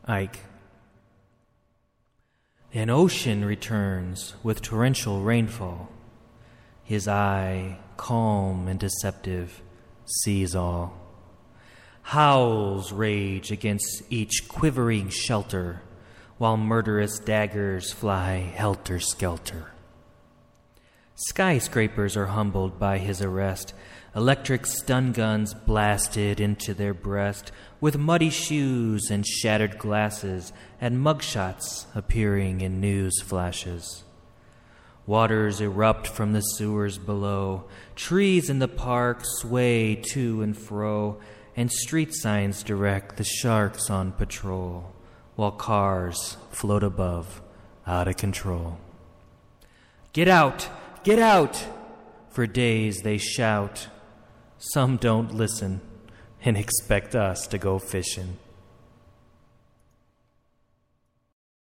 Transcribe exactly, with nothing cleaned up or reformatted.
Ike. An ocean returns with torrential rainfall. His eye, calm and deceptive, sees all. Howls rage against each quivering shelter, while murderous daggers fly helter-skelter. Skyscrapers are humbled by his arrest, electric stun guns blasted into their breast, with muddy shoes and shattered glasses, and mugshots appearing in news flashes. Waters erupt from the sewers below, trees in the park sway to and fro, and street signs direct the sharks on patrol, while cars float above, out of control. Get out! Get out! For days they shout. Some don't listen and expect us to go fishing.